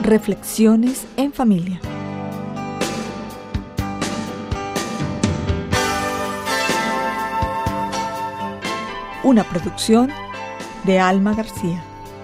Reflexiones en familia. Una producción de Alma García.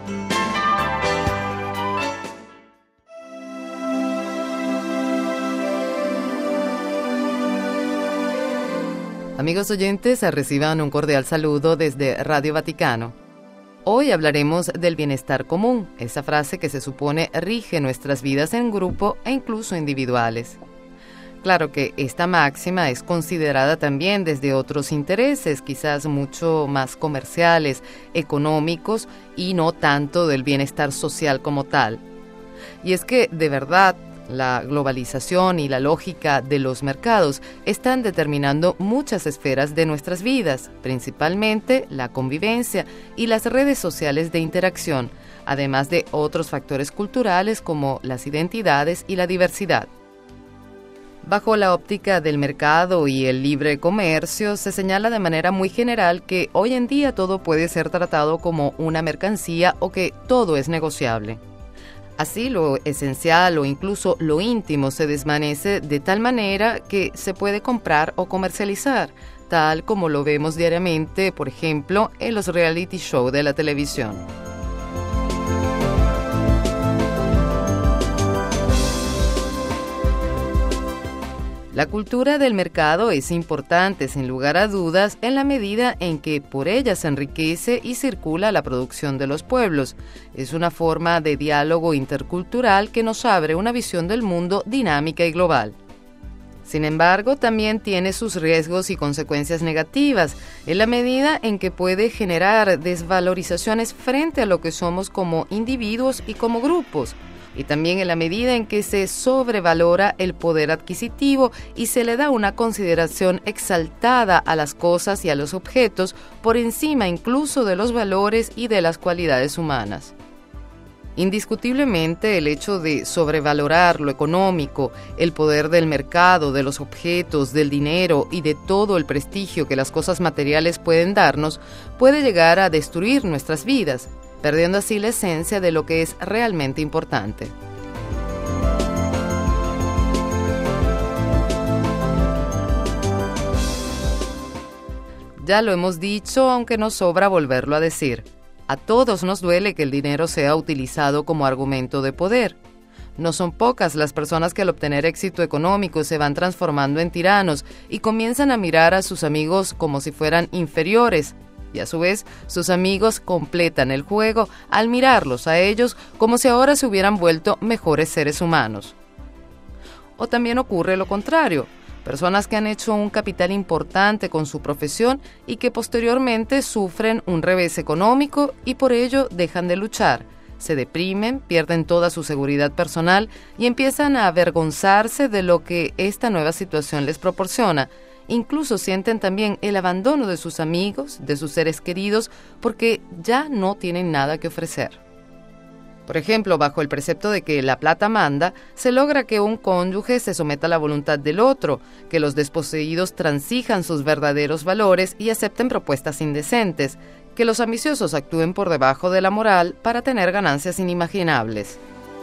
Amigos oyentes, reciban un cordial saludo desde Radio Vaticano. Hoy hablaremos del bienestar común, esa frase que se supone rige nuestras vidas en grupo e incluso individuales. Claro que esta máxima es considerada también desde otros intereses, quizás mucho más comerciales, económicos y no tanto del bienestar social como tal. Y es que, de verdad, la globalización y la lógica de los mercados están determinando muchas esferas de nuestras vidas, principalmente la convivencia y las redes sociales de interacción, además de otros factores culturales como las identidades y la diversidad. Bajo la óptica del mercado y el libre comercio, se señala de manera muy general que hoy en día todo puede ser tratado como una mercancía o que todo es negociable. Así, lo esencial o incluso lo íntimo se desvanece de tal manera que se puede comprar o comercializar, tal como lo vemos diariamente, por ejemplo, en los reality shows de la televisión. La cultura del mercado es importante, sin lugar a dudas, en la medida en que por ella se enriquece y circula la producción de los pueblos. Es una forma de diálogo intercultural que nos abre una visión del mundo dinámica y global. Sin embargo, también tiene sus riesgos y consecuencias negativas, en la medida en que puede generar desvalorizaciones frente a lo que somos como individuos y como grupos, y también en la medida en que se sobrevalora el poder adquisitivo y se le da una consideración exaltada a las cosas y a los objetos por encima incluso de los valores y de las cualidades humanas. Indiscutiblemente, el hecho de sobrevalorar lo económico, el poder del mercado, de los objetos, del dinero y de todo el prestigio que las cosas materiales pueden darnos, puede llegar a destruir nuestras vidas, perdiendo así la esencia de lo que es realmente importante. Ya lo hemos dicho, aunque nos sobra volverlo a decir. A todos nos duele que el dinero sea utilizado como argumento de poder. No son pocas las personas que al obtener éxito económico se van transformando en tiranos y comienzan a mirar a sus amigos como si fueran inferiores. Y a su vez, sus amigos completan el juego al mirarlos a ellos como si ahora se hubieran vuelto mejores seres humanos. O también ocurre lo contrario, personas que han hecho un capital importante con su profesión y que posteriormente sufren un revés económico y por ello dejan de luchar, se deprimen, pierden toda su seguridad personal y empiezan a avergonzarse de lo que esta nueva situación les proporciona. Incluso sienten también el abandono de sus amigos, de sus seres queridos, porque ya no tienen nada que ofrecer. Por ejemplo, bajo el precepto de que la plata manda, se logra que un cónyuge se someta a la voluntad del otro, que los desposeídos transijan sus verdaderos valores y acepten propuestas indecentes, que los ambiciosos actúen por debajo de la moral para tener ganancias inimaginables.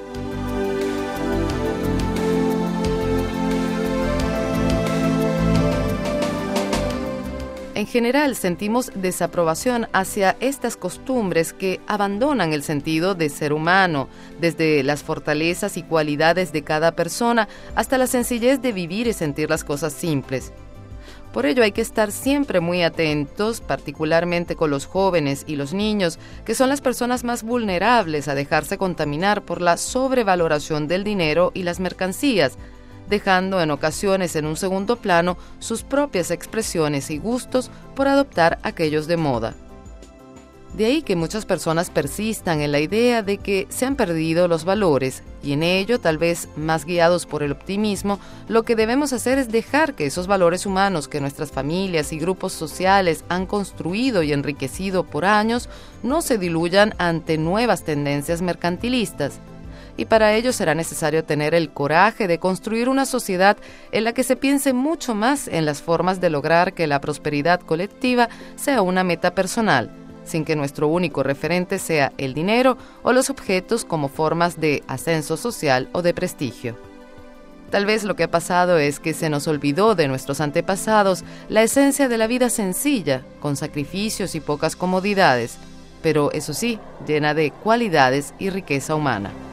En general, sentimos desaprobación hacia estas costumbres que abandonan el sentido de ser humano, desde las fortalezas y cualidades de cada persona hasta la sencillez de vivir y sentir las cosas simples. Por ello hay que estar siempre muy atentos, particularmente con los jóvenes y los niños, que son las personas más vulnerables a dejarse contaminar por la sobrevaloración del dinero y las mercancías, dejando en ocasiones en un segundo plano sus propias expresiones y gustos por adoptar aquellos de moda. De ahí que muchas personas persistan en la idea de que se han perdido los valores y en ello, tal vez más guiados por el optimismo, lo que debemos hacer es dejar que esos valores humanos que nuestras familias y grupos sociales han construido y enriquecido por años no se diluyan ante nuevas tendencias mercantilistas. Y para ello será necesario tener el coraje de construir una sociedad en la que se piense mucho más en las formas de lograr que la prosperidad colectiva sea una meta personal, sin que nuestro único referente sea el dinero o los objetos como formas de ascenso social o de prestigio. Tal vez lo que ha pasado es que se nos olvidó de nuestros antepasados la esencia de la vida sencilla, con sacrificios y pocas comodidades, pero eso sí, llena de cualidades y riqueza humana.